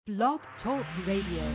Blog Talk Radio.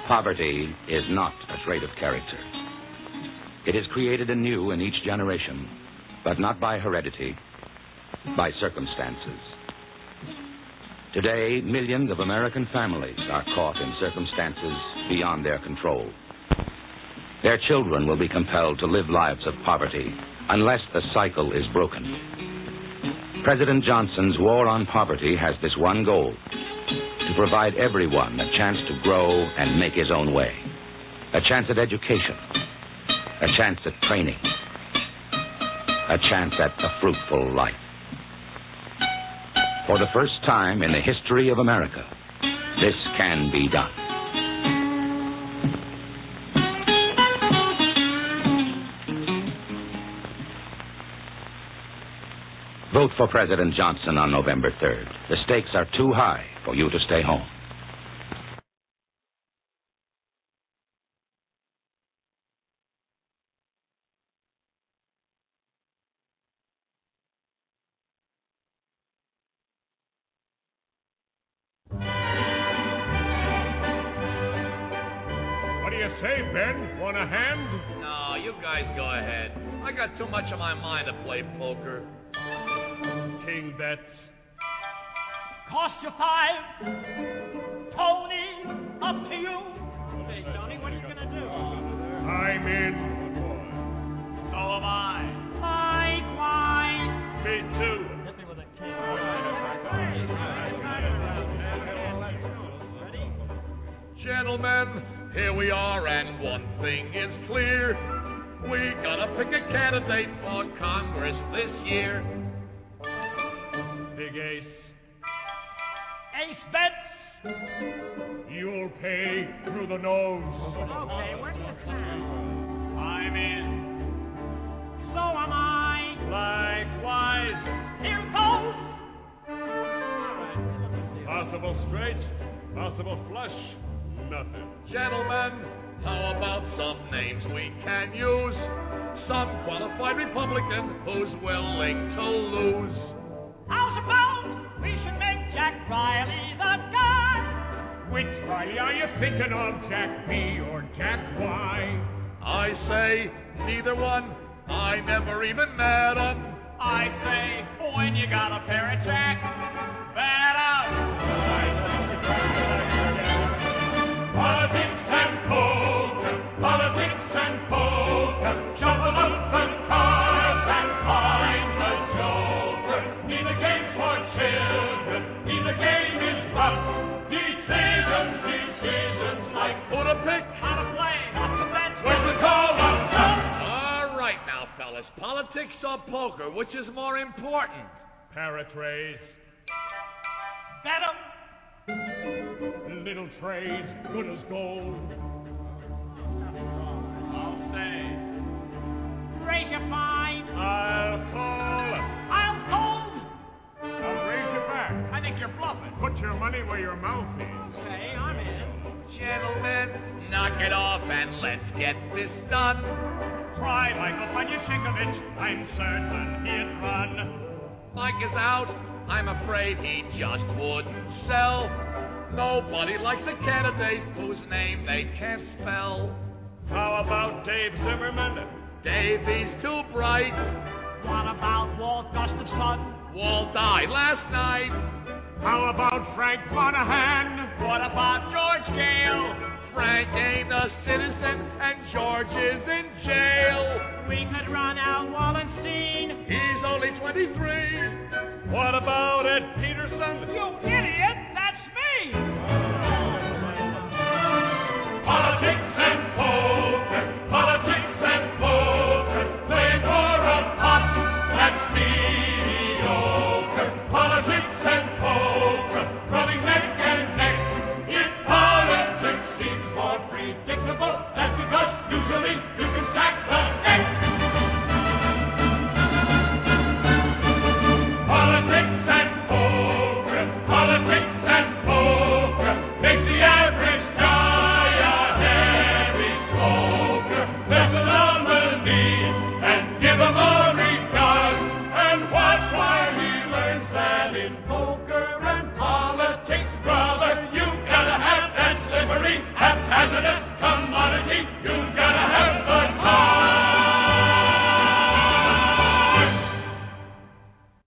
Poverty is not a trait of character. It is created anew in each generation, but not by heredity, by circumstances. Today, millions of American families are caught in circumstances beyond their control. Their children will be compelled to live lives of poverty unless the cycle is broken. President Johnson's war on poverty has this one goal: to provide everyone a chance to grow and make his own way, a chance at education, a chance at training, a chance at a fruitful life. For the first time in the history of America, this can be done. Vote for President Johnson on November 3rd. The stakes are too high for you to stay home. What do you say, Ben? Want a hand? No, you guys go ahead. I got too much on my mind to play poker. King bets. Cost you 5. Tony, up to you. Hey, Tony, what are you going to do? I'm in. So am I. Likewise. Me too. Hit me with a king. Ready? Gentlemen, here we are, and one thing is clear. We gotta pick a candidate for Congress this year. Big ace. Ace bets. You'll pay through the nose. Okay, where do you stand? I'm in. So am I. Likewise. Here goes. Possible straight, possible flush, nothing. Gentlemen, how about some names we can use? Some qualified Republican who's willing to lose. How's about we should make Jack Riley the guy? Which Riley are you thinking of, Jack B or Jack Y? I say neither one. I never even met him. I say when you got a pair of Jack, bet up. Politics and poker, politics and poker, shuffle up the cards and find the joker. Neither game for children, neither game is rough. Decisions like Who to pick? How to play, how to bet. when to call up. All right now, fellas. Politics or poker, which is more important? Paratrays, Bet 'em. little trades, good as gold. I'll say. Raise your fine. I'll call. I'll hold. I'll raise you back. I think you're bluffing. Put your money where your mouth is. Okay, I'm in. Gentlemen, knock it off and let's get this done. Try Michael Panyashikovich. I'm certain he'd run. Mike is out. I'm afraid he just wouldn't sell. Nobody likes a candidate whose name they can't spell. How about Dave Zimmerman? Davey's too bright. What about Walt Gustafson? Walt died last night. How about Frank Monahan? What about George Gale? Frank ain't a citizen and George is in jail. We could run Al Wallenstein. He's only 23. What about Ed Peterson? You idiot! That's me! Politics and poker, politics and poker, play for a pot that's mediocre. Politics and poker, running neck and neck. If politics seems more predictable